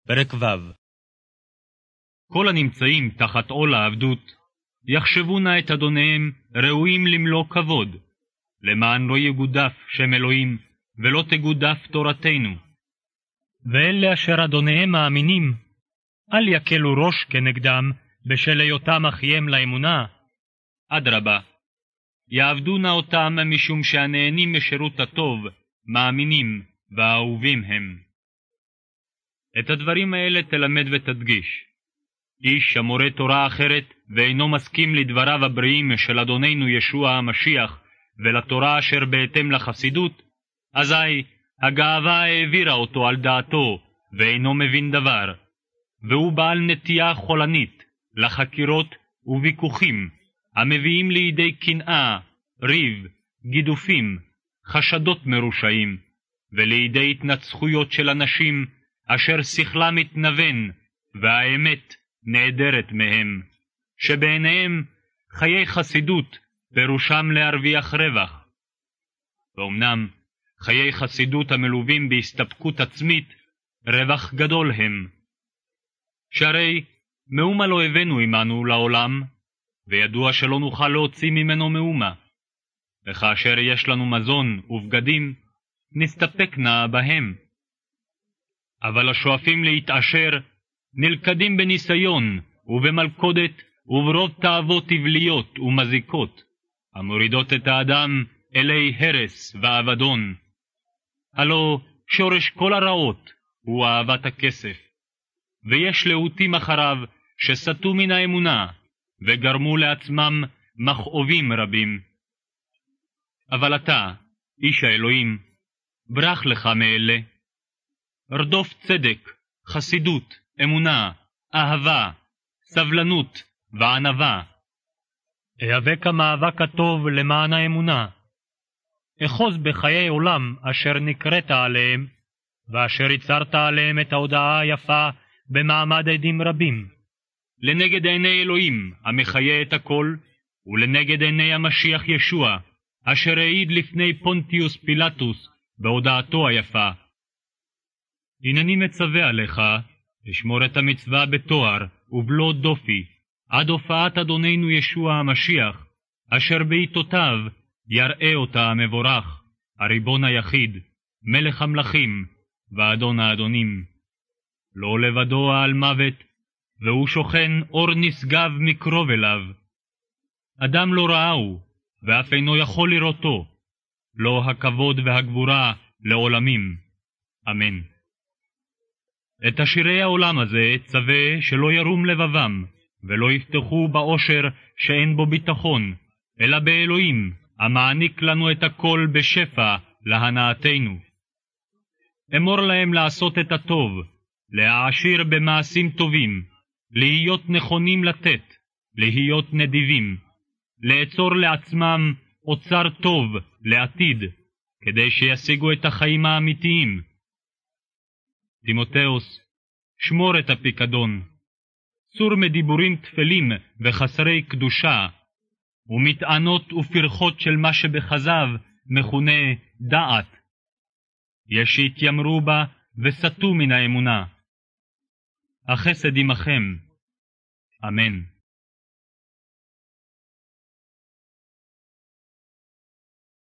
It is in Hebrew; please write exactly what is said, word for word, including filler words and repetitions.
פרק ו'. כל הנמצאים תחת עול העבדות, יחשבו נא את אדוניהם ראויים למלוא כבוד, למען לא יגודף שם אלוהים, ולא תגודף תורתנו. ואלה אשר אדוניהם מאמינים, אל יקלו ראש כנגדם, בשל היותם אחיים לאמונה. אדרבה, יעבדו נא אותם משום שהנהנים משירות הטוב, מאמינים ואהובים הם. את הדברים האלה תלמד ותדגיש. איש המורה תורה אחרת ואינו מסכים לדבריו הבריאים של אדוננו ישוע המשיח ולתורה אשר בהתאם לחסידות, אזי הגאווה העבירה אותו על דעתו ואינו מבין דבר, והוא בעל נטייה חולנית לחקירות וויכוחים המביאים לידי קנאה, ריב, גידופים, חשדות מרושעים, ולידי התנצחויות של אנשים אשר שכלם מתנוון והאמת נעדרת מהם, שבעיניהם חיי חסידות פירושם להרוויח רווח. ואומנם חיי חסידות המלווים בהסתפקות עצמית רווח גדול הם. שהרי מאומה לא הבאנו עמנו לעולם, וידוע שלא נוכל להוציא ממנו מאומה. וכאשר יש לנו מזון ובגדים, נסתפק נא בהם. אבל השואפים להתעשר נלכדים בניסיון ובמלכודת וברוב תאוות טבליות ומזיקות, המורידות את האדם אלי הרס ואבדון. הלא שורש כל הרעות הוא אהבת הכסף, ויש להוטים אחריו שסטו מן האמונה וגרמו לעצמם מכאובים רבים. אבל אתה, איש האלוהים, ברח לך מאלה. רדוף צדק, חסידות, אמונה, אהבה, סבלנות וענווה. היאבק המאבק הטוב למען האמונה. אחוז בחיי עולם אשר נקראת עליהם, ואשר יצרת עליהם את ההודעה היפה במעמד עדים רבים. לנגד עיני אלוהים המחיה את הכל, ולנגד עיני המשיח ישוע, אשר העיד לפני פונטיוס פילטוס בהודעתו היפה. הנני מצווה עליך לשמור את המצווה בתואר ובלא דופי, עד הופעת אדוננו ישוע המשיח, אשר בעיתותיו יראה אותה המבורך, הריבון היחיד, מלך המלכים ואדון האדונים. לא לבדו על מוות, והוא שוכן אור נשגב מקרוב אליו. אדם לא ראהו, ואף אינו יכול לראותו. לא הכבוד והגבורה לעולמים. אמן. את עשירי העולם הזה צווה שלא ירום לבבם, ולא יפתחו באושר שאין בו ביטחון, אלא באלוהים, המעניק לנו את הכל בשפע להנאתנו. אמור להם לעשות את הטוב, להעשיר במעשים טובים, להיות נכונים לתת, להיות נדיבים, לאצור לעצמם אוצר טוב לעתיד, כדי שישיגו את החיים האמיתיים. תימותאוס, שמור את הפיקדון, סור מדיבורים תפלים וחסרי קדושה, ומטענות ופרחות של מה שבחזב מכונה דעת. יש שהתיימרו בה וסטו מן האמונה. החסד עמכם. אמן.